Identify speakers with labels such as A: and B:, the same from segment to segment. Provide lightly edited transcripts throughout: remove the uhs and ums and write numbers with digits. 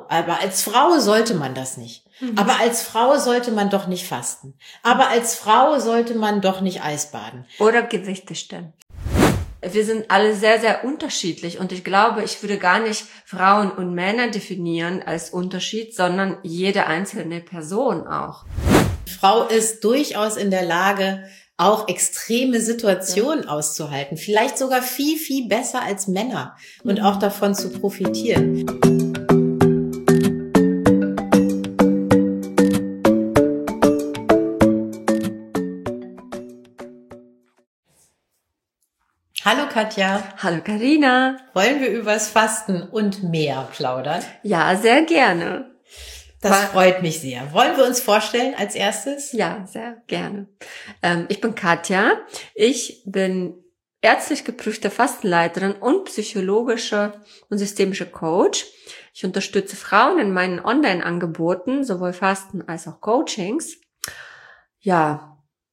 A: aber als Frau sollte man das nicht. Aber als Frau sollte man doch nicht fasten. Aber als Frau sollte man doch nicht Eisbaden.
B: Oder Gewichte stemmen. Wir sind alle sehr, sehr unterschiedlich und ich glaube, ich würde gar nicht Frauen und Männer definieren als Unterschied, sondern jede einzelne Person auch.
A: Die Frau ist durchaus in der Lage, auch extreme Situationen auszuhalten. Vielleicht sogar viel, viel besser als Männer und auch davon zu profitieren. Hallo Katja.
B: Hallo Carina.
A: Wollen wir übers Fasten und mehr plaudern?
B: Ja, sehr gerne.
A: Das freut mich sehr. Wollen wir uns vorstellen als erstes?
B: Ja, sehr gerne. Ich bin Katja. Ich bin ärztlich geprüfte Fastenleiterin und psychologische und systemische Coach. Ich unterstütze Frauen in meinen Online-Angeboten, sowohl Fasten als auch Coachings. Ja,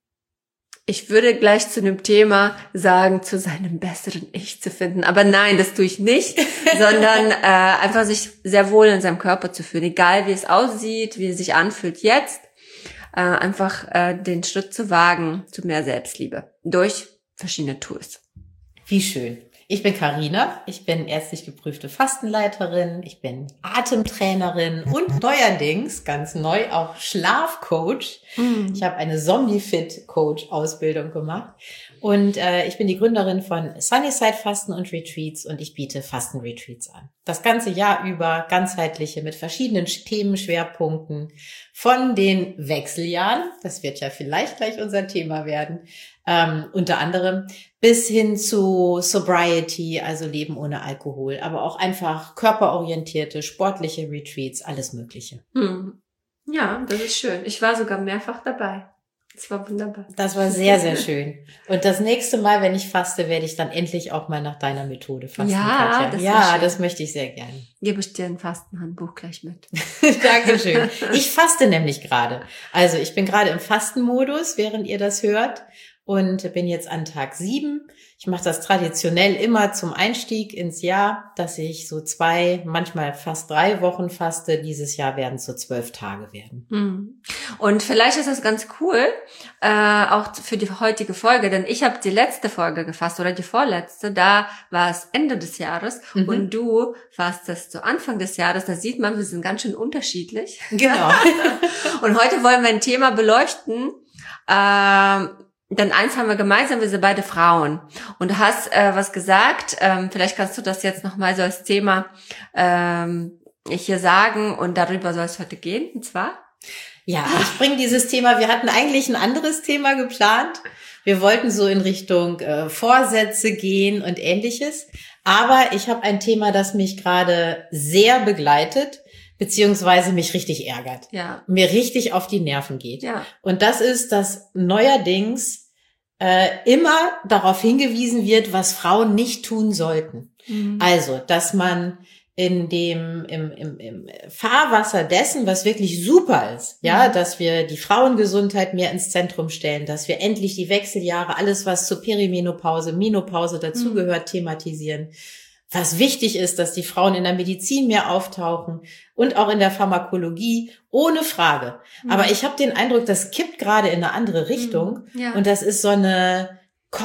B: ich würde gleich zu dem Thema sagen, zu seinem besseren Ich zu finden. Aber nein, das tue ich nicht, sondern einfach sich sehr wohl in seinem Körper zu fühlen. Egal wie es aussieht, wie es sich anfühlt jetzt. Einfach den Schritt zu wagen zu mehr Selbstliebe durch verschiedene Tools.
A: Wie schön. Ich bin Carina, ich bin ärztlich geprüfte Fastenleiterin, ich bin Atemtrainerin und neuerdings, ganz neu, auch Schlafcoach. Ich habe eine Zombie-Fit-Coach-Ausbildung gemacht und ich bin die Gründerin von Sunnyside Fasten und Retreats und ich biete Fasten-Retreats an. Das ganze Jahr über ganzheitliche mit verschiedenen Themenschwerpunkten von den Wechseljahren, das wird ja vielleicht gleich unser Thema werden, unter anderem bis hin zu Sobriety, also Leben ohne Alkohol, aber auch einfach körperorientierte, sportliche Retreats, alles Mögliche.
B: Ja, das ist schön. Ich war sogar mehrfach dabei. Das war wunderbar.
A: Das war sehr, sehr schön. Und das nächste Mal, wenn ich faste, werde ich dann endlich auch mal nach deiner Methode fasten,
B: ja,
A: Katja. Das möchte ich sehr gerne.
B: Gebe ich dir ein Fastenhandbuch gleich mit.
A: Dankeschön. Ich faste nämlich gerade. Also ich bin gerade im Fastenmodus, während ihr das hört. Und bin jetzt an Tag 7. Ich mache das traditionell immer zum Einstieg ins Jahr, dass ich so 2, manchmal fast 3 Wochen faste. Dieses Jahr werden es so 12 Tage werden.
B: Und vielleicht ist das ganz cool, auch für die heutige Folge, denn ich habe die letzte Folge gefasst oder die vorletzte, da war es Ende des Jahres und du fastest zu Anfang des Jahres. Da sieht man, wir sind ganz schön unterschiedlich.
A: Genau.
B: Und heute wollen wir ein Thema beleuchten, denn eins haben wir gemeinsam, wir sind beide Frauen. Und du hast was gesagt, vielleicht kannst du das jetzt nochmal so als Thema hier sagen und darüber soll es heute gehen, und zwar?
A: Ja, ich bringe dieses Thema, wir hatten eigentlich ein anderes Thema geplant. Wir wollten so in Richtung Vorsätze gehen und Ähnliches. Aber ich habe ein Thema, das mich gerade sehr begleitet, beziehungsweise mich richtig ärgert.
B: Ja.
A: Mir richtig auf die Nerven geht.
B: Ja.
A: Und das ist, dass neuerdings immer darauf hingewiesen wird, was Frauen nicht tun sollten. Also, dass man im Fahrwasser dessen, was wirklich super ist, ja, dass wir die Frauengesundheit mehr ins Zentrum stellen, dass wir endlich die Wechseljahre, alles was zur Perimenopause, Menopause dazugehört, thematisieren. Was wichtig ist, dass die Frauen in der Medizin mehr auftauchen und auch in der Pharmakologie, ohne Frage. Aber ich habe den Eindruck, das kippt gerade in eine andere Richtung.
B: Ja.
A: Und das ist so eine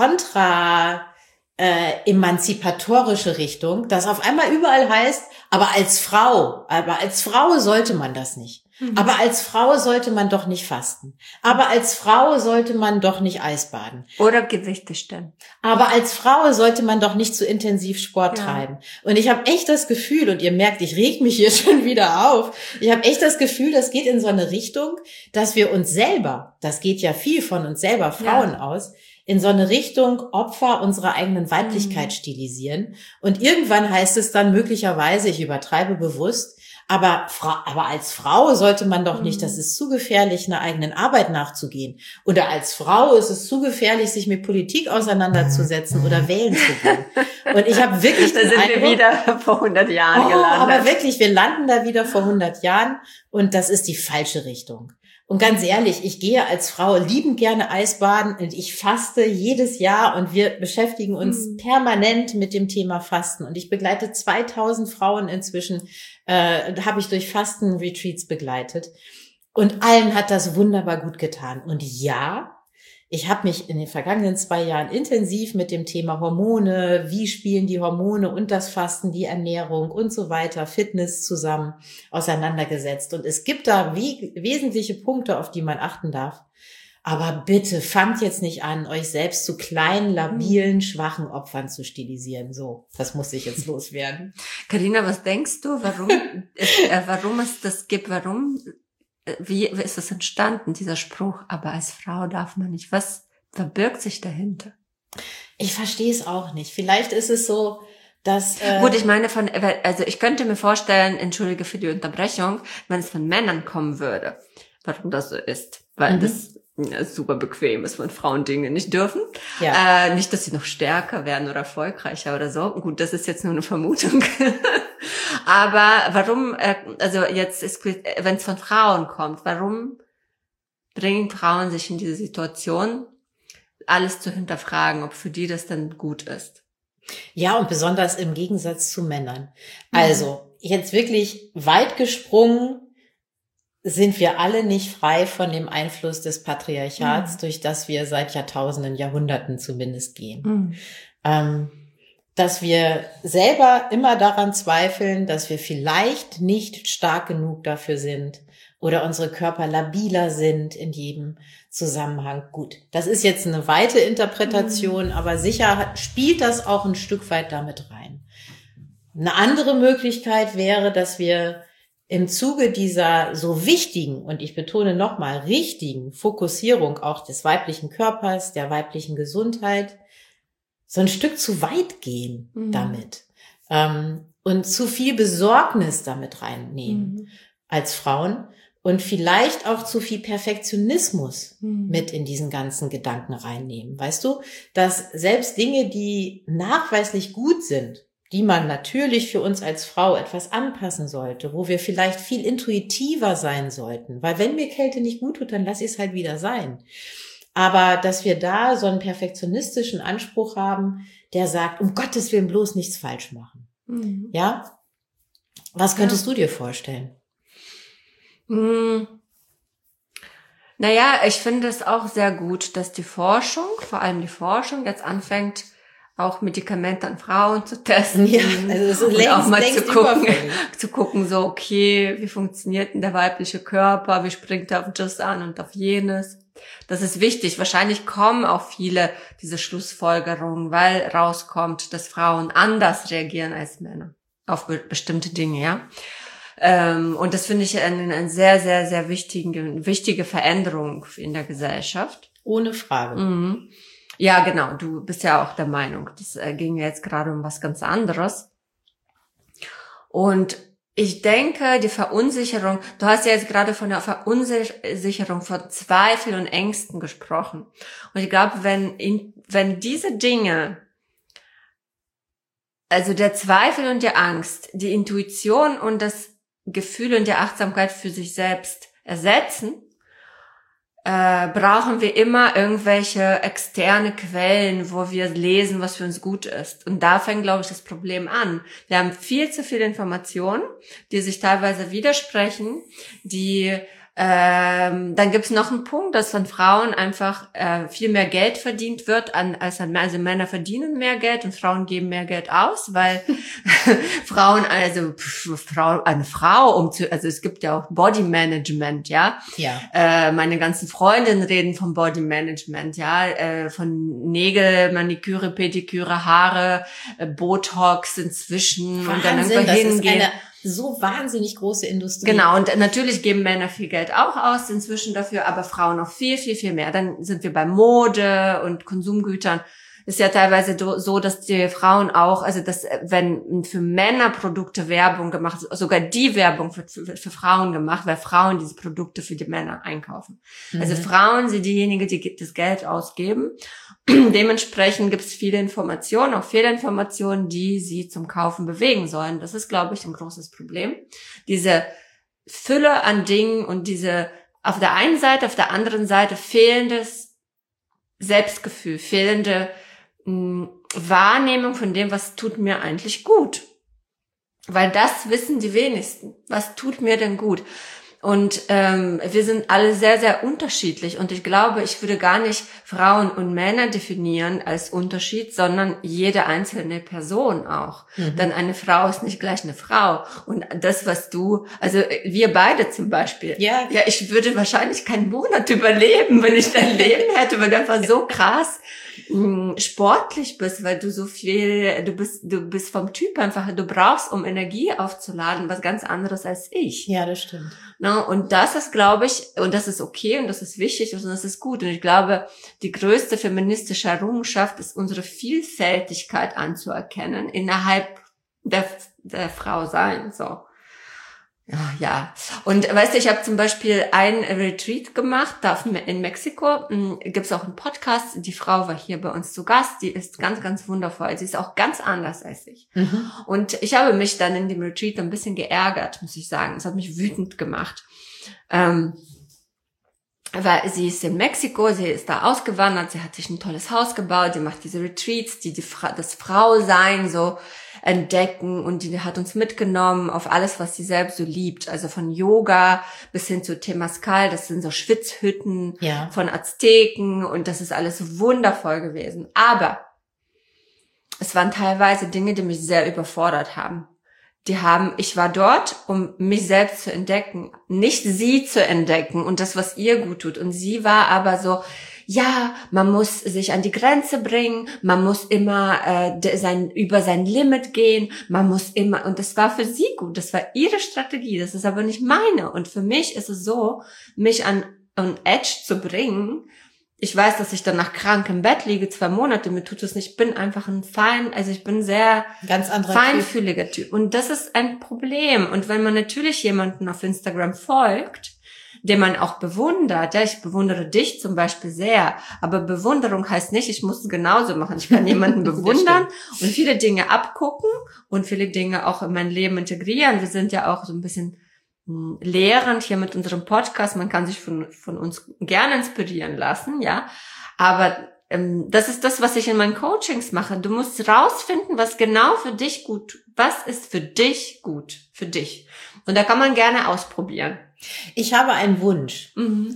A: emanzipatorische Richtung, das auf einmal überall heißt, aber als Frau sollte man das nicht. Aber als Frau sollte man doch nicht fasten. Aber als Frau sollte man doch nicht Eisbaden.
B: Oder Gewichte stemmen.
A: Aber als Frau sollte man doch nicht zu intensiv Sport treiben. Und ich habe echt das Gefühl, und ihr merkt, ich reg mich hier schon wieder auf, ich habe echt das Gefühl, das geht in so eine Richtung, dass wir uns selber, das geht ja viel von uns selber Frauen aus, in so eine Richtung Opfer unserer eigenen Weiblichkeit stilisieren. Und irgendwann heißt es dann möglicherweise, ich übertreibe bewusst, aber als Frau sollte man doch nicht, das ist zu gefährlich, einer eigenen Arbeit nachzugehen. Oder als Frau ist es zu gefährlich, sich mit Politik auseinanderzusetzen oder wählen zu gehen. Und ich habe wirklich
B: da sind wir wieder vor 100 Jahren gelandet.
A: Aber wirklich, wir landen da wieder vor 100 Jahren und das ist die falsche Richtung. Und ganz ehrlich, ich gehe als Frau liebend gerne Eisbaden und ich faste jedes Jahr und wir beschäftigen uns permanent mit dem Thema Fasten. Und ich begleite 2000 Frauen inzwischen, habe ich durch Fasten-Retreats begleitet. Und allen hat das wunderbar gut getan. Und ja, ich habe mich in den vergangenen 2 Jahren intensiv mit dem Thema Hormone, wie spielen die Hormone und das Fasten, die Ernährung und so weiter, Fitness zusammen auseinandergesetzt. Und es gibt da wesentliche Punkte, auf die man achten darf. Aber bitte fangt jetzt nicht an, euch selbst zu kleinen, labilen, schwachen Opfern zu stilisieren. So, das muss ich jetzt loswerden.
B: Carina, was denkst du, warum es das gibt? Wie ist es entstanden, dieser Spruch? Aber als Frau darf man nicht. Was verbirgt sich dahinter?
A: Ich verstehe es auch nicht. Vielleicht ist es so, dass...
B: Gut, ich meine also ich könnte mir vorstellen, entschuldige für die Unterbrechung, wenn es von Männern kommen würde, warum das so ist. Weil das super bequem ist, wenn Frauen Dinge nicht dürfen. Ja. Nicht, dass sie noch stärker werden oder erfolgreicher oder so. Gut, das ist jetzt nur eine Vermutung. Aber warum, also jetzt ist, wenn es von Frauen kommt, warum bringen Frauen sich in diese Situation, alles zu hinterfragen, ob für die das dann gut ist?
A: Ja, und besonders im Gegensatz zu Männern. Also, jetzt wirklich weit gesprungen, sind wir alle nicht frei von dem Einfluss des Patriarchats, durch das wir seit Jahrtausenden, Jahrhunderten zumindest gehen. Dass wir selber immer daran zweifeln, dass wir vielleicht nicht stark genug dafür sind oder unsere Körper labiler sind in jedem Zusammenhang. Gut, das ist jetzt eine weite Interpretation, aber sicher spielt das auch ein Stück weit damit rein. Eine andere Möglichkeit wäre, dass wir im Zuge dieser so wichtigen, und ich betone nochmal, richtigen Fokussierung auch des weiblichen Körpers, der weiblichen Gesundheit, so ein Stück zu weit gehen damit und zu viel Besorgnis damit reinnehmen als Frauen und vielleicht auch zu viel Perfektionismus mit in diesen ganzen Gedanken reinnehmen. Weißt du, dass selbst Dinge, die nachweislich gut sind, die man natürlich für uns als Frau etwas anpassen sollte, wo wir vielleicht viel intuitiver sein sollten, weil wenn mir Kälte nicht gut tut, dann lass ich es halt wieder sein. Aber dass wir da so einen perfektionistischen Anspruch haben, der sagt, um Gottes Willen bloß nichts falsch machen. Ja? Was könntest du dir vorstellen?
B: Naja, ich finde es auch sehr gut, dass die Forschung, vor allem die Forschung, jetzt anfängt, auch Medikamente an Frauen zu testen.
A: Ja, also so längst,
B: auch mal
A: längst
B: zu gucken, so, okay, wie funktioniert denn der weibliche Körper, wie springt er auf das an und auf jenes. Das ist wichtig. Wahrscheinlich kommen auch viele diese Schlussfolgerungen, weil rauskommt, dass Frauen anders reagieren als Männer auf bestimmte Dinge, ja. Und das finde ich eine sehr, sehr, sehr wichtige Veränderung in der Gesellschaft.
A: Ohne Frage.
B: Ja, genau. Du bist ja auch der Meinung. Das ging ja jetzt gerade um was ganz anderes. Und ich denke, die Verunsicherung, du hast ja jetzt gerade von der Verunsicherung, von Zweifel und Ängsten gesprochen. Und ich glaube, wenn diese Dinge, also der Zweifel und die Angst, die Intuition und das Gefühl und die Achtsamkeit für sich selbst ersetzen, brauchen wir immer irgendwelche externe Quellen, wo wir lesen, was für uns gut ist. Und da fängt, glaube ich, das Problem an. Wir haben viel zu viele Informationen, die sich teilweise widersprechen, dann gibt es noch einen Punkt, dass von Frauen einfach viel mehr Geld verdient wird, also Männer verdienen mehr Geld und Frauen geben mehr Geld aus, weil eine Frau, also es gibt ja auch Body Management, ja. Meine ganzen Freundinnen reden vom Body Management, ja, von Nägel, Maniküre, Pediküre, Haare, Botox inzwischen.
A: Wahnsinn,
B: und dann irgendwo hingehen.
A: So wahnsinnig große Industrie.
B: Genau, und natürlich geben Männer viel Geld auch aus inzwischen dafür, aber Frauen noch viel, viel, viel mehr. Dann sind wir bei Mode und Konsumgütern. Ist ja teilweise so, dass die Frauen auch, also dass wenn für Männer Produkte Werbung gemacht, sogar die Werbung für Frauen gemacht, weil Frauen diese Produkte für die Männer einkaufen. Also Frauen sind diejenigen, die das Geld ausgeben. Dementsprechend gibt es viele Informationen, auch Fehlinformationen, die sie zum Kaufen bewegen sollen. Das ist, glaube ich, ein großes Problem. Diese Fülle an Dingen und diese auf der einen Seite, auf der anderen Seite fehlendes Selbstgefühl, fehlende Wahrnehmung von dem, was tut mir eigentlich gut. Weil das wissen die wenigsten. Was tut mir denn gut? Und wir sind alle sehr, sehr unterschiedlich. Und ich glaube, ich würde gar nicht Frauen und Männer definieren als Unterschied, sondern jede einzelne Person auch. Denn eine Frau ist nicht gleich eine Frau. Und das, was du, also wir beide zum Beispiel. Ja, ich würde wahrscheinlich keinen Monat überleben, wenn ich dein Leben hätte, weil du einfach so krass sportlich bist, weil du so viel, du bist vom Typ einfach, du brauchst, um Energie aufzuladen, was ganz anderes als ich.
A: Ja, das stimmt.
B: No, und das ist, glaube ich, und das ist okay und das ist wichtig und das ist gut. Und ich glaube, die größte feministische Errungenschaft ist, unsere Vielfältigkeit anzuerkennen innerhalb der Frau sein, so. Ja. Und weißt du, ich habe zum Beispiel ein Retreat gemacht, da in Mexiko. Gibt's auch einen Podcast. Die Frau war hier bei uns zu Gast. Die ist ganz, ganz wundervoll. Sie ist auch ganz anders als ich. Und ich habe mich dann in dem Retreat ein bisschen geärgert, muss ich sagen. Es hat mich wütend gemacht. Weil sie ist in Mexiko, sie ist da ausgewandert, sie hat sich ein tolles Haus gebaut, sie macht diese Retreats, das Frausein so entdecken und die hat uns mitgenommen auf alles, was sie selbst so liebt. Also von Yoga bis hin zu Temascal, das sind so Schwitzhütten von Azteken und das ist alles wundervoll gewesen. Aber es waren teilweise Dinge, die mich sehr überfordert haben. Ich war dort, um mich selbst zu entdecken, nicht sie zu entdecken und das, was ihr gut tut. Und sie war aber so, ja, man muss sich an die Grenze bringen, man muss immer über sein Limit gehen, man muss immer, und das war für sie gut, das war ihre Strategie, das ist aber nicht meine. Und für mich ist es so, mich an Edge zu bringen. Ich weiß, dass ich danach krank im Bett liege, 2 Monate, mir tut es nicht, ich bin einfach ich bin sehr
A: ganz
B: feinfühliger Typ. Und das ist ein Problem. Und wenn man natürlich jemanden auf Instagram folgt, den man auch bewundert, ja, ich bewundere dich zum Beispiel sehr, aber Bewunderung heißt nicht, ich muss es genauso machen. Ich kann jemanden bewundern und viele Dinge abgucken und viele Dinge auch in mein Leben integrieren. Wir sind ja auch so ein bisschen lehrend hier mit unserem Podcast. Man kann sich von uns gerne inspirieren lassen, ja. Aber das ist das, was ich in meinen Coachings mache. Du musst rausfinden, was genau für dich was ist für dich gut, für dich. Und da kann man gerne ausprobieren.
A: Ich habe einen Wunsch.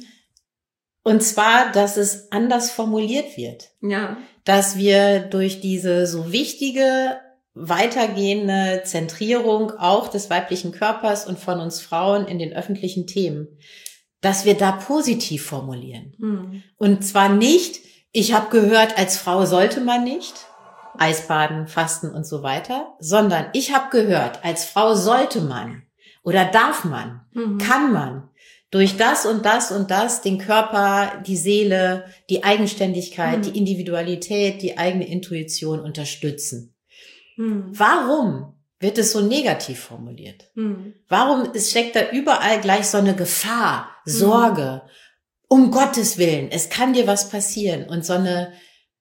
A: Und zwar, dass es anders formuliert wird.
B: Ja.
A: Dass wir durch diese so wichtige, weitergehende Zentrierung auch des weiblichen Körpers und von uns Frauen in den öffentlichen Themen, dass wir da positiv formulieren. Und zwar nicht, ich habe gehört, als Frau sollte man nicht Eisbaden, Fasten und so weiter, sondern ich habe gehört, als Frau sollte man oder darf man, kann man durch das und das und das den Körper, die Seele, die Eigenständigkeit, die Individualität, die eigene Intuition unterstützen. Warum wird es so negativ formuliert? Warum steckt da überall gleich so eine Gefahr, Sorge, um Gottes Willen, es kann dir was passieren und so eine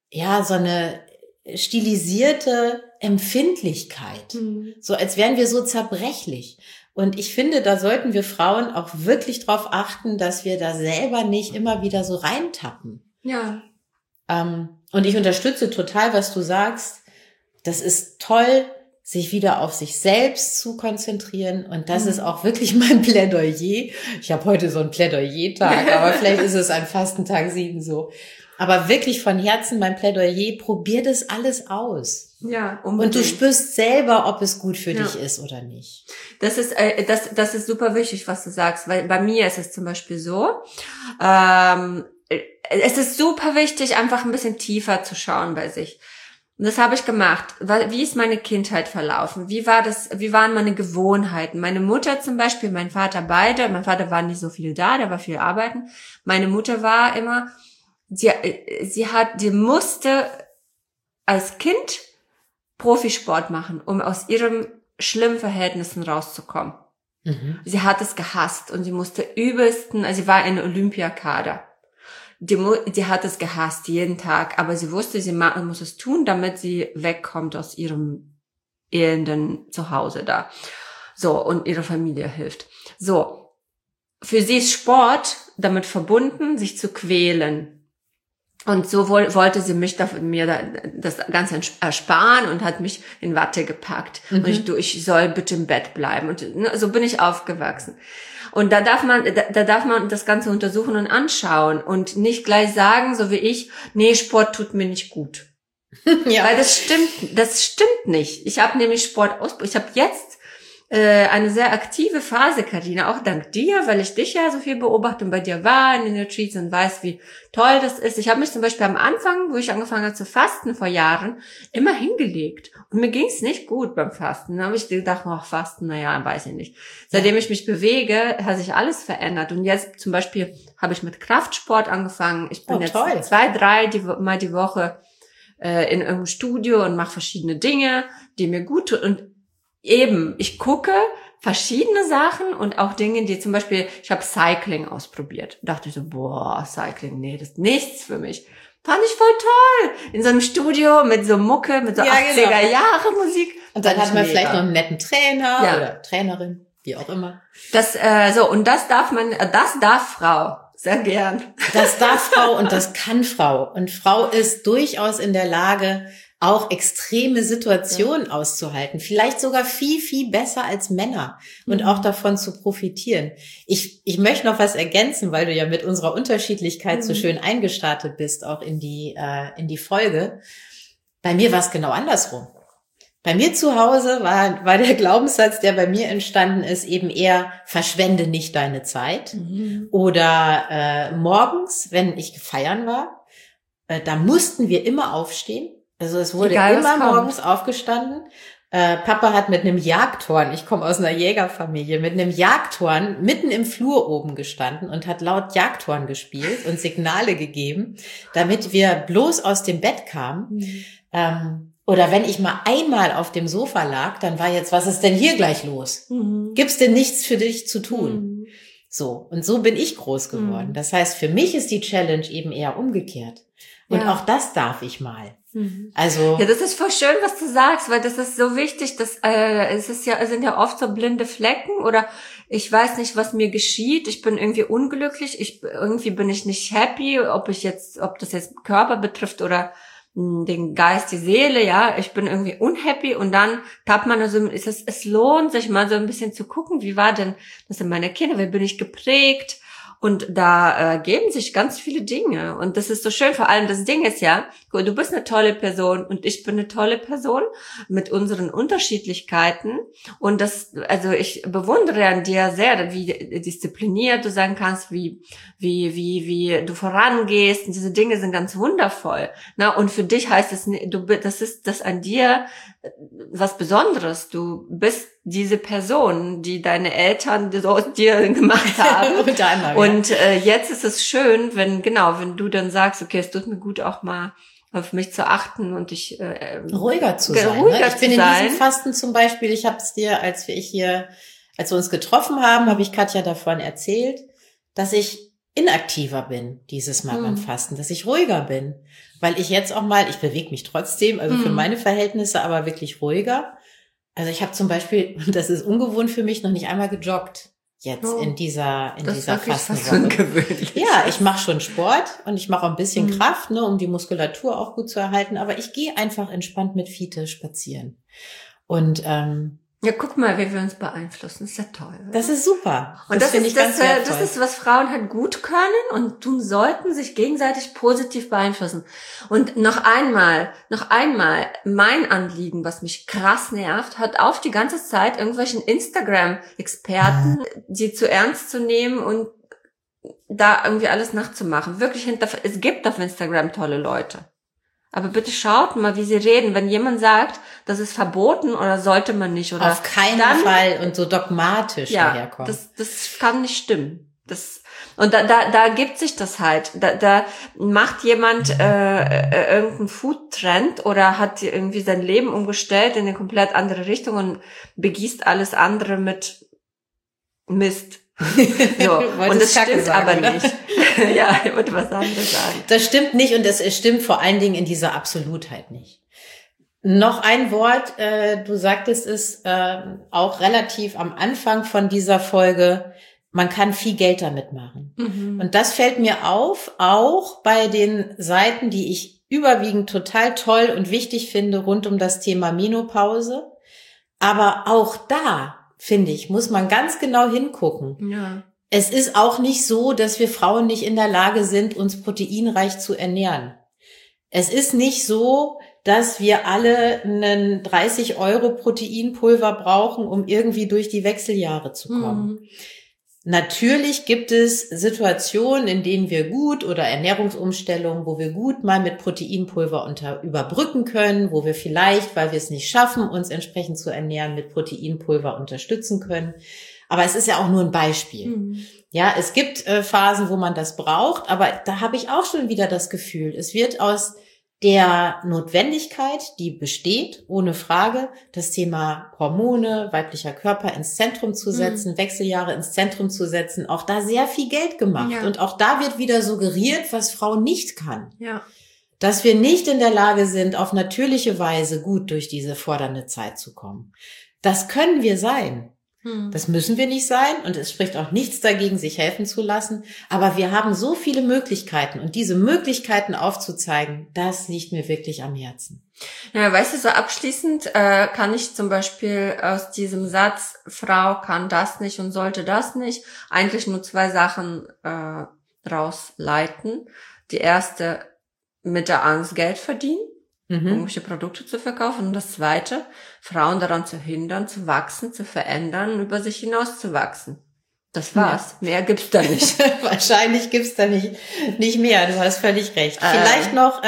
A: stilisierte Empfindlichkeit, so als wären wir so zerbrechlich. Und ich finde, da sollten wir Frauen auch wirklich drauf achten, dass wir da selber nicht immer wieder so reintappen.
B: Ja.
A: Und ich unterstütze total, was du sagst. Das ist toll, sich wieder auf sich selbst zu konzentrieren. Und das ist auch wirklich mein Plädoyer. Ich habe heute so einen Plädoyer-Tag, aber vielleicht ist es an Fastentag 7 so. Aber wirklich von Herzen mein Plädoyer, probier das alles aus.
B: Ja, unbedingt.
A: Und du spürst selber, ob es gut für dich ist oder nicht.
B: Das ist super wichtig, was du sagst, weil bei mir ist es zum Beispiel so, es ist super wichtig, einfach ein bisschen tiefer zu schauen bei sich. Und das habe ich gemacht. Wie ist meine Kindheit verlaufen? Wie waren meine Gewohnheiten? Meine Mutter zum Beispiel, mein Vater beide. Mein Vater war nicht so viel da, der war viel arbeiten. Meine Mutter war immer, sie musste als Kind Profisport machen, um aus ihren schlimmen Verhältnissen rauszukommen. Sie hat es gehasst und sie musste sie war in Olympiakader. Die hat es gehasst, jeden Tag, aber sie wusste, sie muss es tun, damit sie wegkommt aus ihrem elenden Zuhause da. So, und ihrer Familie hilft. So. für sie ist Sport damit verbunden, sich zu quälen. Und so wollte sie mir das Ganze ersparen und hat mich in Watte gepackt. Und ich soll bitte im Bett bleiben. Und so bin ich aufgewachsen. Und da darf man das Ganze untersuchen und anschauen und nicht gleich sagen, so wie ich, nee, Sport tut mir nicht gut. Ja. Weil das stimmt nicht. Ich habe nämlich Sport ausprobiert. Ich habe jetzt eine sehr aktive Phase, Carina, auch dank dir, weil ich dich ja so viel beobachte und bei dir war in den Retreats und weiß, wie toll das ist. Ich habe mich zum Beispiel am Anfang, wo ich angefangen habe zu fasten vor Jahren, immer hingelegt. Und mir ging es nicht gut beim Fasten. Dann habe ich gedacht, Fasten, naja, weiß ich nicht. Seitdem ich mich bewege, hat sich alles verändert. Und jetzt zum Beispiel habe ich mit Kraftsport angefangen. Ich bin jetzt 2-3 Mal die Woche in irgendeinem Studio und mache verschiedene Dinge, die mir gut tun. Und eben, ich gucke verschiedene Sachen und auch Dinge, die zum Beispiel, ich habe Cycling ausprobiert. Dachte ich so, Cycling, nee, das ist nichts für mich. Fand ich voll toll. In so einem Studio mit so Mucke, mit so 80er-Jahre-Musik.
A: Und dann hat man vielleicht noch einen netten Trainer oder Trainerin, wie auch immer.
B: Das darf Frau. Sehr gern.
A: Das darf Frau und das kann Frau. Und Frau ist durchaus in der Lage, auch extreme Situationen auszuhalten. Vielleicht sogar viel, viel besser als Männer und auch davon zu profitieren. Ich möchte noch was ergänzen, weil du ja mit unserer Unterschiedlichkeit so schön eingestartet bist, auch in die Folge. Bei mir war es genau andersrum. Bei mir zu Hause war der Glaubenssatz, der bei mir entstanden ist, eben eher, verschwende nicht deine Zeit. Oder morgens, wenn ich feiern war, da mussten wir immer aufstehen. Also es wurde immer morgens aufgestanden. Papa hat mit einem Jagdhorn, ich komme aus einer Jägerfamilie, mit einem Jagdhorn mitten im Flur oben gestanden und hat laut Jagdhorn gespielt und Signale gegeben, damit wir bloß aus dem Bett kamen. Oder wenn ich mal einmal auf dem Sofa lag, dann war jetzt, was ist denn hier gleich los? Gibt's denn nichts für dich zu tun? So, und so bin ich groß geworden. Das heißt, für mich ist die Challenge eben eher umgekehrt. Und auch das darf ich mal. Also
B: ja, das ist voll schön, was du sagst, weil das ist so wichtig, dass es sind ja oft so blinde Flecken oder ich weiß nicht, was mir geschieht, ich bin irgendwie unglücklich, irgendwie bin ich nicht happy, ob das jetzt Körper betrifft oder den Geist, die Seele, ja, ich bin irgendwie unhappy und dann tappt man also, es lohnt sich mal so ein bisschen zu gucken, wie war denn das in meiner Kindheit, wie bin ich geprägt? Und da geben sich ganz viele Dinge. Und das ist so schön. Vor allem das Ding ist ja, du bist eine tolle Person und ich bin eine tolle Person mit unseren Unterschiedlichkeiten. Und ich bewundere an dir sehr, wie diszipliniert du sein kannst, wie du vorangehst. Und diese Dinge sind ganz wundervoll. Na, und für dich heißt es, das ist an dir was Besonderes. Du bist diese Person, die deine Eltern so aus dir gemacht haben. Und jetzt ist es schön, wenn du dann sagst, okay, es tut mir gut, auch mal auf mich zu achten und
A: ruhiger zu sein. Ich bin in diesem Fasten zum Beispiel, ich habe es dir, als wir uns getroffen haben, habe ich Katja davon erzählt, dass ich inaktiver bin dieses Mal beim Fasten, dass ich ruhiger bin, weil ich jetzt auch mal, ich bewege mich trotzdem, also für meine Verhältnisse, aber wirklich ruhiger. Also ich habe zum Beispiel, das ist ungewohnt für mich, noch nicht einmal gejoggt jetzt in dieser Fastenwoche. Ja, ich mache schon Sport und ich mache auch ein bisschen Kraft, um die Muskulatur auch gut zu erhalten, aber ich gehe einfach entspannt mit Fiete spazieren. Und
B: ja, guck mal, wie wir uns beeinflussen. Das ist ja toll. Oder?
A: Das ist super.
B: Und das finde ich ganz wertvoll. Das ist, was Frauen halt gut können und tun sollten, sich gegenseitig positiv beeinflussen. Und noch einmal, mein Anliegen, was mich krass nervt, hat auf die ganze Zeit irgendwelchen Instagram-Experten, die zu ernst zu nehmen und da irgendwie alles nachzumachen. Wirklich es gibt auf Instagram tolle Leute. Aber bitte schaut mal, wie sie reden. Wenn jemand sagt, das ist verboten oder sollte man nicht oder
A: auf keinen Fall und so dogmatisch daherkommen.
B: Das kann nicht stimmen. Und da gibt sich das halt. Da macht jemand irgendeinen Food-Trend oder hat irgendwie sein Leben umgestellt in eine komplett andere Richtung und begießt alles andere mit Mist. So, und das stimmt aber nicht. Ja, ich wollte was anderes sagen.
A: Das stimmt nicht und das stimmt vor allen Dingen in dieser Absolutheit nicht. Noch ein Wort, du sagtest es auch relativ am Anfang von dieser Folge, man kann viel Geld damit machen. Und das fällt mir auf, auch bei den Seiten, die ich überwiegend total toll und wichtig finde, rund um das Thema Menopause. Aber auch da, finde ich, muss man ganz genau hingucken.
B: Ja.
A: Es ist auch nicht so, dass wir Frauen nicht in der Lage sind, uns proteinreich zu ernähren. Es ist nicht so, dass wir alle einen 30 € Proteinpulver brauchen, um irgendwie durch die Wechseljahre zu kommen. Natürlich gibt es Situationen, in denen wir gut oder Ernährungsumstellungen, wo wir gut mal mit Proteinpulver überbrücken können, wo wir vielleicht, weil wir es nicht schaffen, uns entsprechend zu ernähren, mit Proteinpulver unterstützen können. Aber es ist ja auch nur ein Beispiel. Ja, es gibt Phasen, wo man das braucht, aber da habe ich auch schon wieder das Gefühl, es wird aus der Notwendigkeit, die besteht, ohne Frage, das Thema Hormone, weiblicher Körper ins Zentrum zu setzen, Wechseljahre ins Zentrum zu setzen, auch da sehr viel Geld gemacht. Ja. Und auch da wird wieder suggeriert, was Frau nicht kann.
B: Ja.
A: Dass wir nicht in der Lage sind, auf natürliche Weise gut durch diese fordernde Zeit zu kommen. Das können wir sein. Das müssen wir nicht sein und es spricht auch nichts dagegen, sich helfen zu lassen. Aber wir haben so viele Möglichkeiten und diese Möglichkeiten aufzuzeigen, das liegt mir wirklich am Herzen.
B: Ja, weißt du, so abschließend kann ich zum Beispiel aus diesem Satz, Frau kann das nicht und sollte das nicht, eigentlich nur 2 Sachen rausleiten. Die erste, mit der Angst Geld verdienen. Irgendwelche Produkte zu verkaufen. Und das zweite, Frauen daran zu hindern, zu wachsen, zu verändern, über sich hinaus zu wachsen. Das war's. Ja. Mehr gibt's da nicht.
A: Wahrscheinlich gibt's da nicht mehr. Du hast völlig recht. Vielleicht noch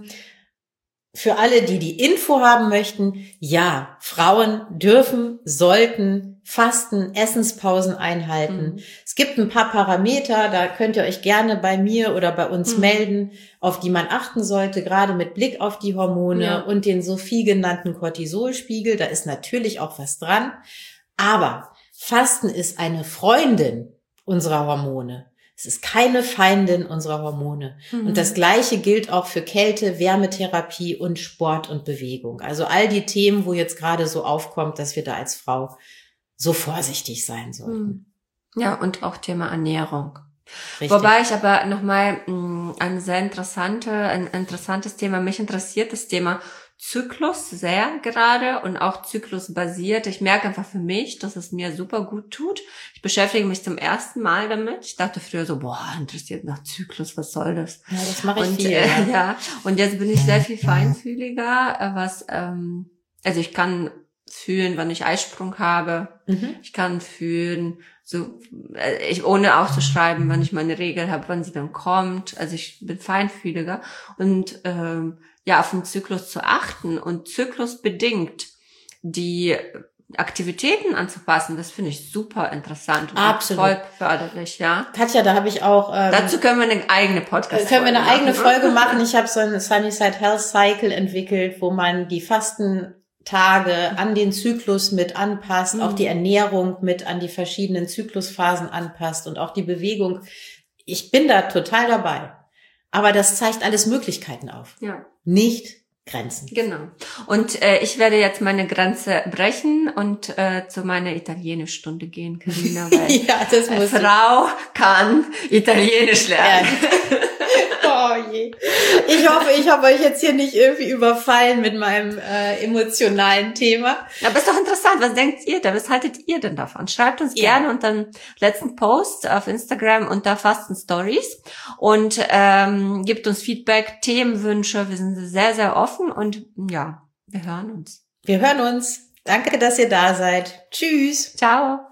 A: für alle, die Info haben möchten. Ja, Frauen dürfen, sollten fasten, Essenspausen einhalten. Es gibt ein paar Parameter, da könnt ihr euch gerne bei mir oder bei uns melden, auf die man achten sollte, gerade mit Blick auf die Hormone und den so viel genannten Cortisolspiegel. Da ist natürlich auch was dran. Aber Fasten ist eine Freundin unserer Hormone. Es ist keine Feindin unserer Hormone. Und das Gleiche gilt auch für Kälte, Wärmetherapie und Sport und Bewegung. Also all die Themen, wo jetzt gerade so aufkommt, dass wir da als Frau so vorsichtig sein sollten.
B: Ja, und auch Thema Ernährung.
A: Richtig.
B: Wobei ich aber nochmal ein interessantes Thema, mich interessiert das Thema Zyklus sehr gerade und auch zyklusbasiert. Ich merke einfach für mich, dass es mir super gut tut. Ich beschäftige mich zum ersten Mal damit. Ich dachte früher so, interessiert nach Zyklus, was soll das?
A: Ja, das mache ich viel.
B: Ja, und jetzt bin ich sehr viel feinfühliger, also ich kann fühlen, wann ich Eisprung habe. Ich kann fühlen, ohne aufzuschreiben, wann ich meine Regel habe, wann sie dann kommt. Also ich bin feinfühliger und auf den Zyklus zu achten und zyklusbedingt die Aktivitäten anzupassen, das finde ich super interessant und
A: absolut
B: voll förderlich, ja.
A: Katja, da habe ich auch
B: dazu können wir eine eigene Podcast-Folge
A: machen. Eigene Folge machen. Ich habe so einen Sunnyside Health Cycle entwickelt, wo man die Fastentage an den Zyklus mit anpasst, auch die Ernährung mit an die verschiedenen Zyklusphasen anpasst und auch die Bewegung. Ich bin da total dabei. Aber das zeigt alles Möglichkeiten auf.
B: Ja.
A: Nicht Grenzen.
B: Genau. Und ich werde jetzt meine Grenze brechen und zu meiner Italienischstunde gehen, Carina, weil
A: ja, das muss
B: Frau kann Italienisch lernen. Ja.
A: Oh je. Ich hoffe, ich habe euch jetzt hier nicht irgendwie überfallen mit meinem emotionalen Thema.
B: Aber ist doch interessant. Was denkt ihr denn? Was haltet ihr denn davon? Schreibt uns gerne unter dem letzten Post auf Instagram unter Fasten Stories und gebt uns Feedback, Themenwünsche. Wir sind sehr, sehr offen und ja, wir hören uns.
A: Wir hören uns. Danke, dass ihr da seid. Tschüss.
B: Ciao.